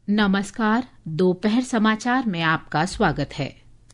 नमस्कार, दोपहर समाचार में आपका स्वागत है।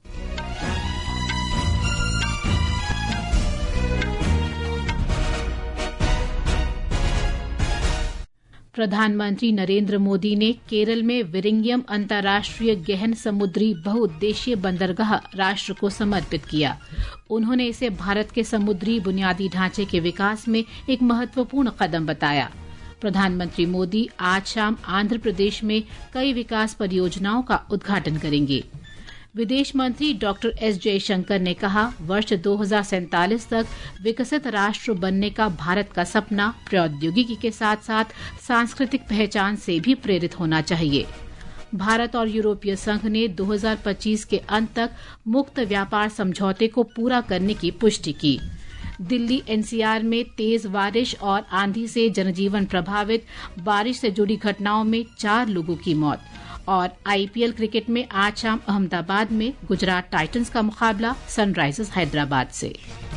प्रधानमंत्री नरेंद्र मोदी ने केरल में विरिंगयम अंतर्राष्ट्रीय गहन समुद्री बहुउद्देशीय बंदरगाह राष्ट्र को समर्पित किया। उन्होंने इसे भारत के समुद्री बुनियादी ढांचे के विकास में एक महत्वपूर्ण कदम बताया। प्रधानमंत्री मोदी आज शाम आंध्र प्रदेश में कई विकास परियोजनाओं का उद्घाटन करेंगे। विदेश मंत्री डॉक्टर एस जयशंकर ने कहा, वर्ष 2047 तक विकसित राष्ट्र बनने का भारत का सपना प्रौद्योगिकी के साथ साथ सांस्कृतिक पहचान से भी प्रेरित होना चाहिए। भारत और यूरोपीय संघ ने 2025 के अंत तक मुक्त व्यापार समझौते को पूरा करने की पुष्टि की। दिल्ली एनसीआर में तेज बारिश और आंधी से जनजीवन प्रभावित, बारिश से जुड़ी घटनाओं में 4 लोगों की मौत। और आईपीएल क्रिकेट में आज शाम अहमदाबाद में गुजरात टाइटंस का मुकाबला सनराइजर्स हैदराबाद से।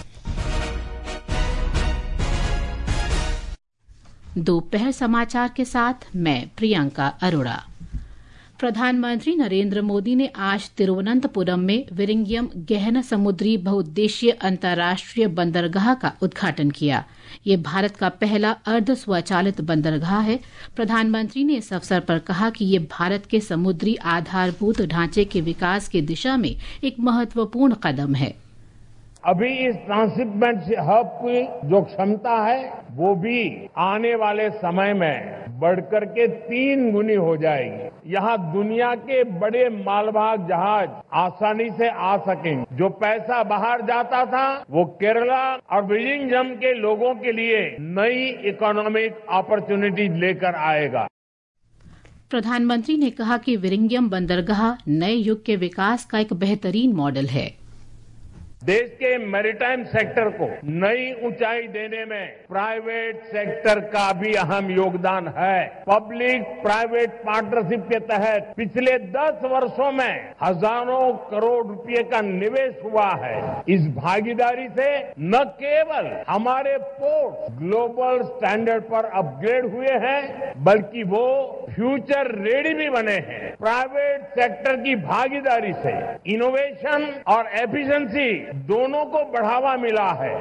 दोपहर समाचार के साथ मैं प्रियंका अरोड़ा। प्रधानमंत्री नरेंद्र मोदी ने आज तिरुवनंतपुरम में विरिंगयम गहन समुद्री बहुउद्देशीय अंतर्राष्ट्रीय बंदरगाह का उद्घाटन किया। ये भारत का पहला अर्ध स्वचालित बंदरगाह है। प्रधानमंत्री ने इस अवसर पर कहा कि ये भारत के समुद्री आधारभूत ढांचे के विकास की दिशा में एक महत्वपूर्ण कदम है। अभी इस ट्रांसशिपमेंट हब की जो क्षमता है वो भी आने वाले समय में बढ़कर के 3 गुनी हो जाएगी। यहाँ दुनिया के बड़े मालवाहक जहाज आसानी से आ सकेंगे। जो पैसा बाहर जाता था वो केरला और विरिंगयम के लोगों के लिए नई इकोनॉमिक अपॉर्चुनिटी लेकर आएगा। प्रधानमंत्री ने कहा कि विरिंगयम बंदरगाह नए युग के विकास का एक बेहतरीन मॉडल है। देश के मैरीटाइम सेक्टर को नई ऊंचाई देने में प्राइवेट सेक्टर का भी अहम योगदान है। पब्लिक प्राइवेट पार्टनरशिप के तहत पिछले 10 वर्षों में हजारों करोड़ रुपए का निवेश हुआ है। इस भागीदारी से न केवल हमारे पोर्ट ग्लोबल स्टैंडर्ड पर अपग्रेड हुए हैं, बल्कि वो फ्यूचर रेडी भी बने हैं। प्राइवेट सेक्टर की भागीदारी से इनोवेशन और एफिशिएंसी दोनों को बढ़ावा मिला है।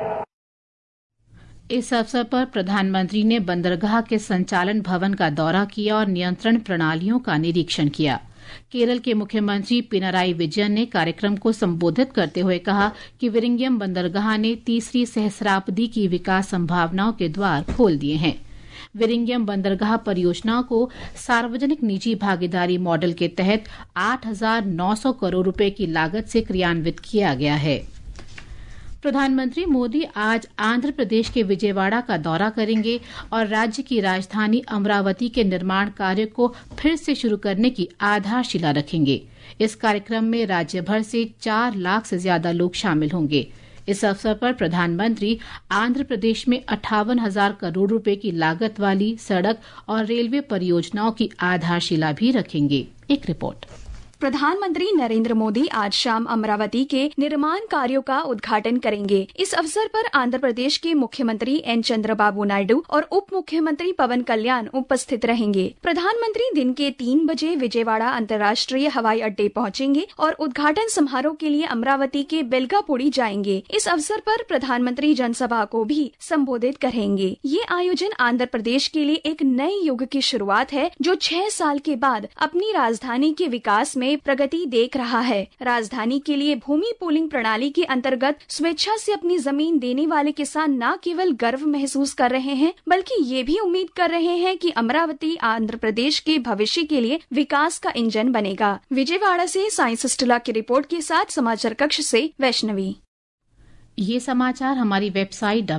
इस अवसर पर प्रधानमंत्री ने बंदरगाह के संचालन भवन का दौरा किया और नियंत्रण प्रणालियों का निरीक्षण किया। केरल के मुख्यमंत्री पिनाराई विजयन ने कार्यक्रम को संबोधित करते हुए कहा कि विरिंगयम बंदरगाह ने तीसरी सहस्राब्दी की विकास संभावनाओं के द्वार खोल दिए हैं। विरिंगयम बंदरगाह परियोजना को सार्वजनिक निजी भागीदारी मॉडल के तहत 8,900 करोड़ रुपए की लागत से क्रियान्वित किया गया है। प्रधानमंत्री मोदी आज आंध्र प्रदेश के विजयवाड़ा का दौरा करेंगे और राज्य की राजधानी अमरावती के निर्माण कार्य को फिर से शुरू करने की आधारशिला रखेंगे। इस कार्यक्रम में राज्य भर से 4 लाख से ज्यादा लोग शामिल होंगे। इस अवसर पर प्रधानमंत्री आंध्र प्रदेश में 58,000 करोड़ रुपए की लागत वाली सड़क और रेलवे परियोजनाओं की आधारशिला भी रखेंगे। एक रिपोर्ट। प्रधानमंत्री नरेंद्र मोदी आज शाम अमरावती के निर्माण कार्यों का उद्घाटन करेंगे। इस अवसर पर आंध्र प्रदेश के मुख्यमंत्री एन चंद्रबाबू नायडू और उप मुख्यमंत्री पवन कल्याण उपस्थित रहेंगे। प्रधानमंत्री दिन के 3 बजे विजयवाड़ा अंतर्राष्ट्रीय हवाई अड्डे पहुंचेंगे और उद्घाटन समारोह के लिए अमरावती के बेलगापुड़ी जाएंगे। इस अवसर पर प्रधानमंत्री जनसभा को भी संबोधित करेंगे। ये आयोजन आंध्र प्रदेश के लिए एक नए युग की शुरुआत है, जो 6 साल के बाद अपनी राजधानी के विकास में प्रगति देख रहा है। राजधानी के लिए भूमि पूलिंग प्रणाली के अंतर्गत स्वेच्छा से अपनी जमीन देने वाले किसान न केवल गर्व महसूस कर रहे हैं, बल्कि ये भी उम्मीद कर रहे हैं कि अमरावती आंध्र प्रदेश के भविष्य के लिए विकास का इंजन बनेगा। विजयवाड़ा से साई सिस्टला की रिपोर्ट के साथ समाचार कक्ष से वैष्णवी। ये समाचार हमारी वेबसाइट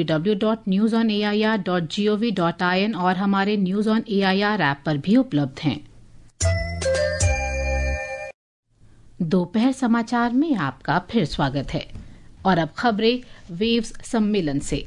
www.newsonair.gov.in और हमारे न्यूज ऑन एआईआर ऐप पर भी उपलब्ध हैं। दोपहर समाचार में आपका फिर स्वागत है और अब खबरें वेव्स सम्मेलन से।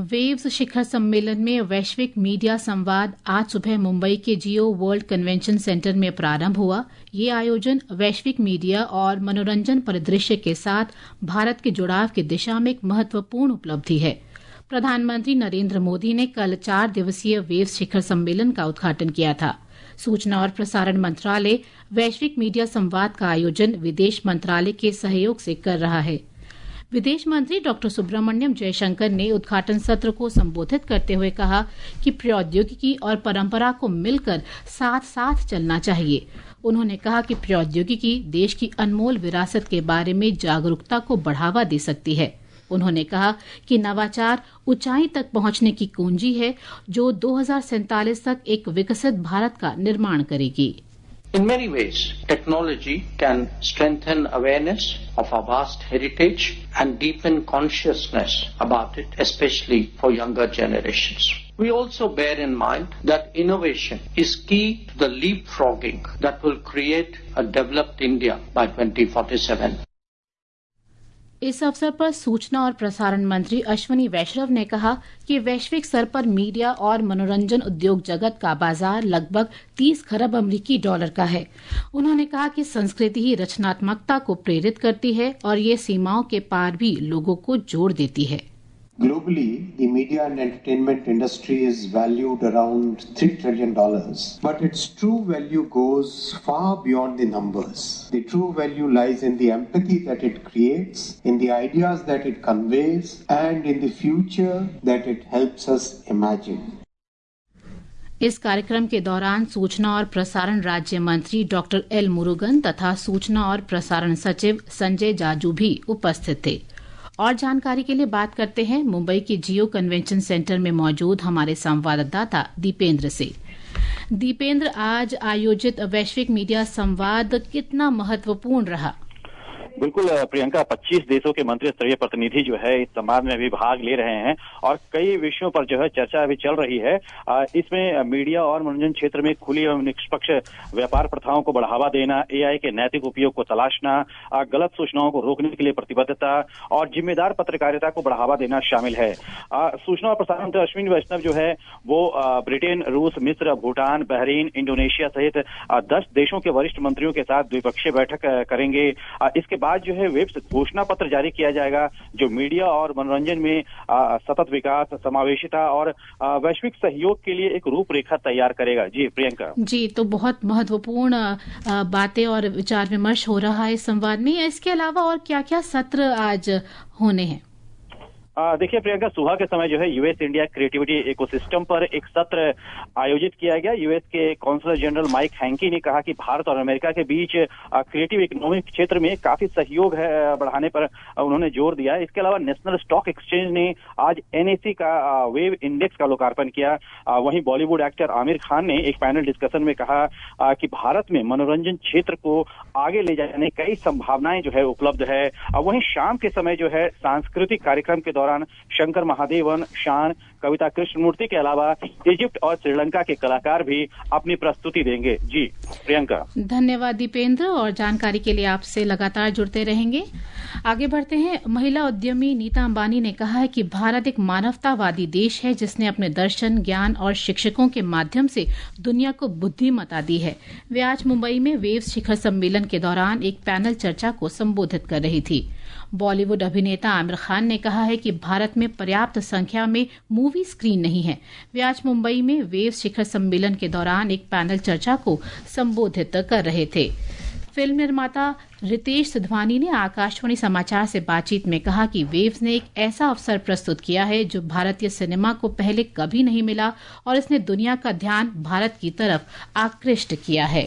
वेव्स शिखर सम्मेलन में वैश्विक मीडिया संवाद आज सुबह मुंबई के जियो वर्ल्ड कन्वेंशन सेंटर में प्रारंभ हुआ। ये आयोजन वैश्विक मीडिया और मनोरंजन परिदृश्य के साथ भारत के जुड़ाव की दिशा में एक महत्वपूर्ण उपलब्धि है। प्रधानमंत्री नरेंद्र मोदी ने कल 4 दिवसीय वेव्स शिखर सम्मेलन का उद्घाटन किया था। सूचना और प्रसारण मंत्रालय वैश्विक मीडिया संवाद का आयोजन विदेश मंत्रालय के सहयोग से कर रहा है। विदेश मंत्री डॉक्टर सुब्रमण्यम जयशंकर ने उद्घाटन सत्र को संबोधित करते हुए कहा कि प्रौद्योगिकी और परंपरा को मिलकर साथ साथ चलना चाहिए। उन्होंने कहा कि प्रौद्योगिकी देश की अनमोल विरासत के बारे में जागरूकता को बढ़ावा दे सकती है। उन्होंने कहा कि नवाचार ऊंचाई तक पहुंचने की कुंजी है, जो 2047 तक एक विकसित भारत का निर्माण करेगी। In many ways, technology can strengthen awareness of our vast heritage and deepen consciousness about it, especially for younger generations. We also bear in mind that innovation is key to the leapfrogging that will create a developed India by 2047. इस अवसर पर सूचना और प्रसारण मंत्री अश्विनी वैष्णव ने कहा कि वैश्विक स्तर पर मीडिया और मनोरंजन उद्योग जगत का बाजार लगभग 30 खरब अमेरिकी डॉलर का है। उन्होंने कहा कि संस्कृति ही रचनात्मकता को प्रेरित करती है और ये सीमाओं के पार भी लोगों को जोड़ देती है। Globally, the media and entertainment industry is valued around $3 trillion, but its true value goes far beyond the numbers. The true value lies in the empathy that it creates, in the ideas that it conveys, and in the future that it helps us imagine. इस कार्यक्रम के दौरान सूचना और प्रसारण राज्य मंत्री doctor L Murugan तथा सूचना और प्रसारण सचिव संजय जाजू भी उपस्थित थे। और जानकारी के लिए बात करते हैं मुंबई के जियो कन्वेंशन सेंटर में मौजूद हमारे संवाददाता दीपेंद्र से। दीपेंद्र, आज आयोजित वैश्विक मीडिया संवाद कितना महत्वपूर्ण रहा? बिल्कुल प्रियंका, 25 देशों के मंत्री स्तरीय प्रतिनिधि जो है इस संवाद में भी भाग ले रहे हैं और कई विषयों पर जो है चर्चा अभी चल रही है। इसमें मीडिया और मनोरंजन क्षेत्र में खुली एवं निष्पक्ष व्यापार प्रथाओं को बढ़ावा देना, एआई के नैतिक उपयोग को तलाशना, गलत सूचनाओं को रोकने के लिए प्रतिबद्धता और जिम्मेदार पत्रकारिता को बढ़ावा देना शामिल है। सूचना और प्रसारण मंत्री अश्विनी वैष्णव जो है वो ब्रिटेन, रूस, मिस्र, भूटान, बहरीन, इंडोनेशिया सहित 10 देशों के वरिष्ठ मंत्रियों के साथ द्विपक्षीय बैठक करेंगे। इसके बाद जो है वेब्स घोषणा पत्र जारी किया जाएगा, जो मीडिया और मनोरंजन में सतत विकास, समावेशिता और वैश्विक सहयोग के लिए एक रूपरेखा तैयार करेगा। जी प्रियंका। जी, तो बहुत महत्वपूर्ण बातें और विचार विमर्श हो रहा है इस संवाद में। इसके अलावा और क्या क्या सत्र आज होने हैं? देखिए प्रियंका, सुबह के समय जो है यूएस इंडिया क्रिएटिविटी इकोसिस्टम पर एक सत्र आयोजित किया गया। यूएस के कॉन्सुलर जनरल माइक हैंकी ने कहा कि भारत और अमेरिका के बीच क्रिएटिव इकोनॉमिक क्षेत्र में काफी सहयोग है, बढ़ाने पर उन्होंने जोर दिया। इसके अलावा नेशनल स्टॉक एक्सचेंज ने आज एनएसी का वेव इंडेक्स का लोकार्पण किया। वहीं बॉलीवुड एक्टर आमिर खान ने एक पैनल डिस्कशन में कहा कि भारत में मनोरंजन क्षेत्र को आगे ले जाने कई संभावनाएं जो है उपलब्ध है। वहीं शाम के समय जो है सांस्कृतिक कार्यक्रम के दौरान शंकर महादेवन, शान, कविता कृष्णमूर्ति के अलावा इजिप्ट और श्रीलंका के कलाकार भी अपनी प्रस्तुति देंगे। जी प्रियंका। धन्यवाद दीपेंद्र, और जानकारी के लिए आपसे लगातार जुड़ते रहेंगे। आगे बढ़ते हैं। महिला उद्यमी नीता अंबानी ने कहा है कि भारत एक मानवतावादी देश है जिसने अपने दर्शन, ज्ञान और शिक्षकों के माध्यम से दुनिया को बुद्धिमत्ता दी है। वे आज मुंबई में वेव्स शिखर सम्मेलन के दौरान एक पैनल चर्चा को संबोधित कर रही थी। बॉलीवुड अभिनेता आमिर खान ने कहा है कि भारत में पर्याप्त संख्या में मूवी स्क्रीन नहीं है। वे आज मुंबई में वेव्स शिखर सम्मेलन के दौरान एक पैनल चर्चा को संबोधित कर रहे थे। फिल्म निर्माता रितेश सिधवानी ने आकाशवाणी समाचार से बातचीत में कहा कि वेव्स ने एक ऐसा अवसर प्रस्तुत किया है जो भारतीय सिनेमा को पहले कभी नहीं मिला और इसने दुनिया का ध्यान भारत की तरफ आकृष्ट किया है।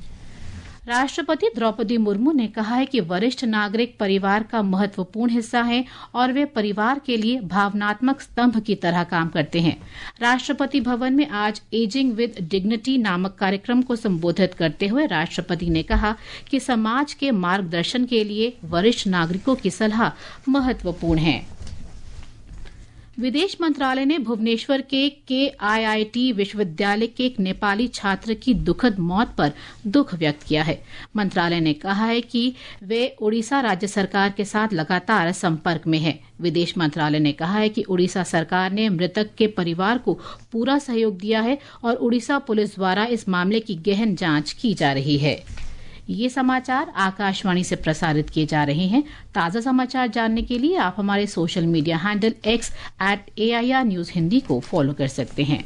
राष्ट्रपति द्रौपदी मुर्मू ने कहा है कि वरिष्ठ नागरिक परिवार का महत्वपूर्ण हिस्सा हैं और वे परिवार के लिए भावनात्मक स्तंभ की तरह काम करते हैं। राष्ट्रपति भवन में आज एजिंग विद डिग्निटी नामक कार्यक्रम को संबोधित करते हुए राष्ट्रपति ने कहा कि समाज के मार्गदर्शन के लिए वरिष्ठ नागरिकों की सलाह महत्वपूर्ण है। विदेश मंत्रालय ने भुवनेश्वर के KIIT विश्वविद्यालय के एक नेपाली छात्र की दुखद मौत पर दुख व्यक्त किया है। मंत्रालय ने कहा है कि वे उड़ीसा राज्य सरकार के साथ लगातार संपर्क में है। विदेश मंत्रालय ने कहा है कि उड़ीसा सरकार ने मृतक के परिवार को पूरा सहयोग दिया है और उड़ीसा पुलिस द्वारा इस मामले की गहन जांच की जा रही है। ये समाचार आकाशवाणी से प्रसारित किए जा रहे हैं। ताज़ा समाचार जानने के लिए आप हमारे social media handle X @AIR News Hindi को फॉलो कर सकते हैं।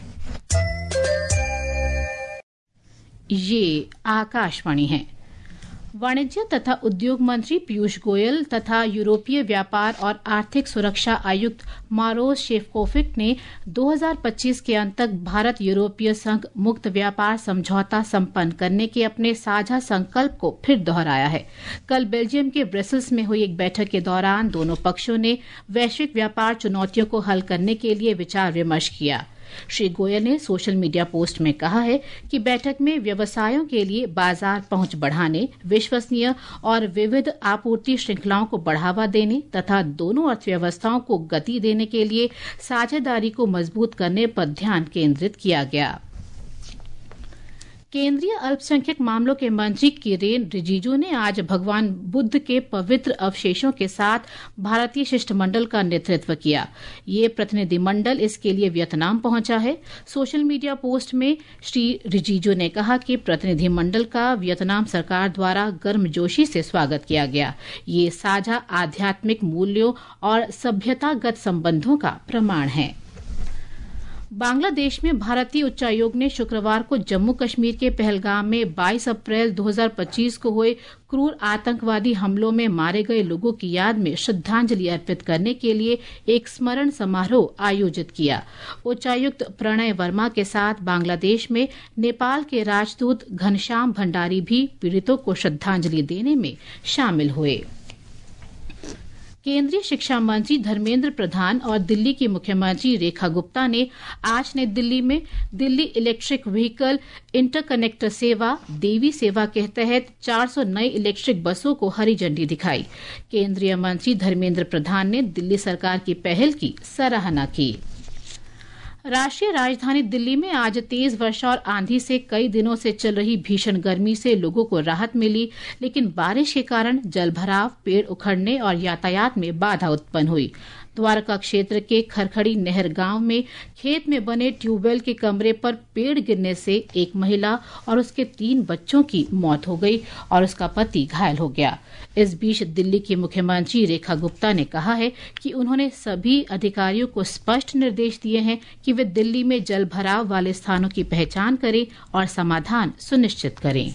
ये आकाशवाणी है। वाणिज्य तथा उद्योग मंत्री पीयूष गोयल तथा यूरोपीय व्यापार और आर्थिक सुरक्षा आयुक्त मारोस शेफकोविक ने 2025 के अंत तक भारत यूरोपीय संघ मुक्त व्यापार समझौता संपन्न करने के अपने साझा संकल्प को फिर दोहराया है। कल बेल्जियम के ब्रसेल्स में हुई एक बैठक के दौरान दोनों पक्षों ने वैश्विक व्यापार चुनौतियों को हल करने के लिए विचार विमर्श किया। श्री गोयल ने सोशल मीडिया पोस्ट में कहा है कि बैठक में व्यवसायों के लिए बाजार पहुंच बढ़ाने, विश्वसनीय और विविध आपूर्ति श्रृंखलाओं को बढ़ावा देने तथा दोनों अर्थव्यवस्थाओं को गति देने के लिए साझेदारी को मजबूत करने पर ध्यान केंद्रित किया गया। केंद्रीय अल्पसंख्यक मामलों के मंत्री किरेन रिजिजू ने आज भगवान बुद्ध के पवित्र अवशेषों के साथ भारतीय शिष्टमंडल का नेतृत्व किया। ये प्रतिनिधिमंडल इसके लिए वियतनाम पहुंचा है। सोशल मीडिया पोस्ट में श्री रिजिजू ने कहा कि प्रतिनिधिमंडल का वियतनाम सरकार द्वारा गर्मजोशी से स्वागत किया गया। ये साझा आध्यात्मिक मूल्यों और सभ्यतागत संबंधों का प्रमाण है। बांग्लादेश में भारतीय उच्चायोग ने शुक्रवार को जम्मू कश्मीर के पहलगाम में 22 अप्रैल 2025 को हुए क्रूर आतंकवादी हमलों में मारे गए लोगों की याद में श्रद्धांजलि अर्पित करने के लिए एक स्मरण समारोह आयोजित किया। उच्चायुक्त प्रणय वर्मा के साथ बांग्लादेश में नेपाल के राजदूत घनश्याम भंडारी भी पीड़ितों को श्रद्धांजलि देने में शामिल हुए। केंद्रीय शिक्षा मंत्री धर्मेंद्र प्रधान और दिल्ली की मुख्यमंत्री रेखा गुप्ता ने आज नई दिल्ली में दिल्ली इलेक्ट्रिक व्हीकल इंटरकनेक्टर सेवा देवी सेवा के तहत 400 नई इलेक्ट्रिक बसों को हरी झंडी दिखाई। केंद्रीय मंत्री धर्मेंद्र प्रधान ने दिल्ली सरकार की पहल की सराहना की। राष्ट्रीय राजधानी दिल्ली में आज तेज वर्षा और आंधी से कई दिनों से चल रही भीषण गर्मी से लोगों को राहत मिली, लेकिन बारिश के कारण जलभराव, पेड़ उखड़ने और यातायात में बाधा उत्पन्न हुई। द्वारका क्षेत्र के खरखड़ी नहर गांव में खेत में बने ट्यूबवेल के कमरे पर पेड़ गिरने से एक महिला और उसके 3 बच्चों की मौत हो गई और उसका पति घायल हो गया। इस बीच दिल्ली की मुख्यमंत्री रेखा गुप्ता ने कहा है कि उन्होंने सभी अधिकारियों को स्पष्ट निर्देश दिए हैं कि वे दिल्ली में जल भराव वाले स्थानों की पहचान करें और समाधान सुनिश्चित करें।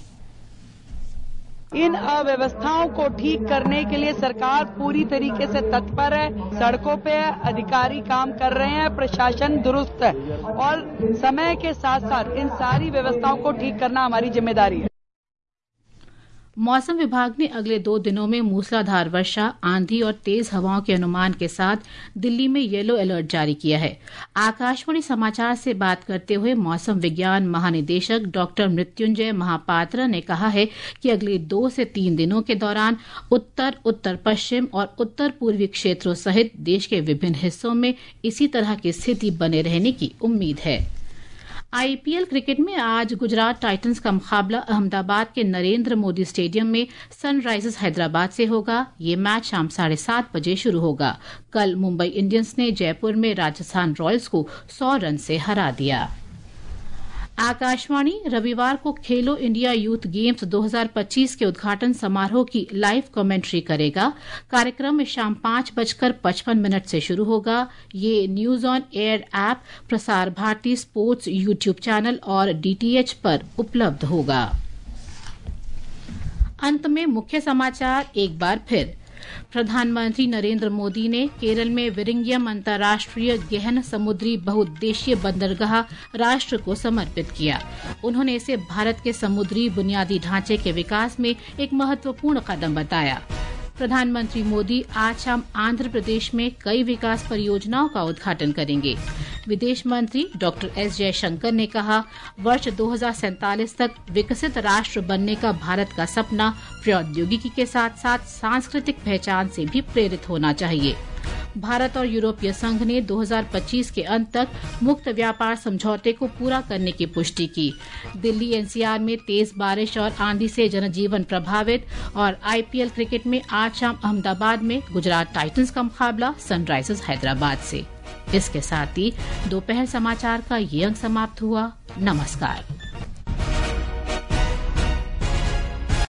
इन अव्यवस्थाओं को ठीक करने के लिए सरकार पूरी तरीके से तत्पर है। सड़कों पे अधिकारी काम कर रहे हैं, प्रशासन दुरुस्त है और समय के साथ साथ इन सारी व्यवस्थाओं को ठीक करना हमारी जिम्मेदारी है। मौसम विभाग ने अगले 2 दिनों में मूसलाधार वर्षा, आंधी और तेज हवाओं के अनुमान के साथ दिल्ली में येलो अलर्ट जारी किया है। आकाशवाणी समाचार से बात करते हुए मौसम विज्ञान महानिदेशक डॉक्टर मृत्युंजय महापात्रा ने कहा है कि अगले 2 से 3 दिनों के दौरान उत्तर, उत्तर पश्चिम और उत्तर पूर्वी क्षेत्रों सहित देश के विभिन्न हिस्सों में इसी तरह की स्थिति बने रहने की उम्मीद है। IPL क्रिकेट में आज गुजरात टाइटंस का मुकाबला अहमदाबाद के नरेंद्र मोदी स्टेडियम में सनराइजर्स हैदराबाद से होगा। ये मैच शाम 7:30 बजे शुरू होगा। कल मुंबई इंडियंस ने जयपुर में राजस्थान रॉयल्स को 100 रन से हरा दिया। आकाशवाणी रविवार को खेलो इंडिया यूथ गेम्स 2025 के उद्घाटन समारोह की लाइव कमेंट्री करेगा। कार्यक्रम शाम 5:55 से शुरू होगा। ये news on air app, Prasar Bharati sports YouTube channel और DTH पर उपलब्ध होगा। अंत में मुख्य समाचार एक बार फिर। प्रधानमंत्री नरेंद्र मोदी ने केरल में विरिंगयम अंतर्राष्ट्रीय गहन समुद्री बहुउद्देशीय बंदरगाह राष्ट्र को समर्पित किया। उन्होंने इसे भारत के समुद्री बुनियादी ढांचे के विकास में एक महत्वपूर्ण कदम बताया। प्रधानमंत्री मोदी आज शाम आंध्र प्रदेश में कई विकास परियोजनाओं का उद्घाटन करेंगे। विदेश मंत्री डॉक्टर S जयशंकर ने कहा, वर्ष 2047 तक विकसित राष्ट्र बनने का भारत का सपना प्रौद्योगिकी के साथ साथ सांस्कृतिक पहचान से भी प्रेरित होना चाहिए। भारत और यूरोपीय संघ ने 2025 के अंत तक मुक्त व्यापार समझौते को पूरा करने की पुष्टि की। दिल्ली एनसीआर में तेज बारिश और आंधी से जनजीवन प्रभावित। और आईपीएल क्रिकेट में आज शाम अहमदाबाद में गुजरात टाइटंस का मुकाबला सनराइजर्स हैदराबाद से। इसके साथ ही दोपहर समाचार का ये अंक समाप्त हुआ। नमस्कार।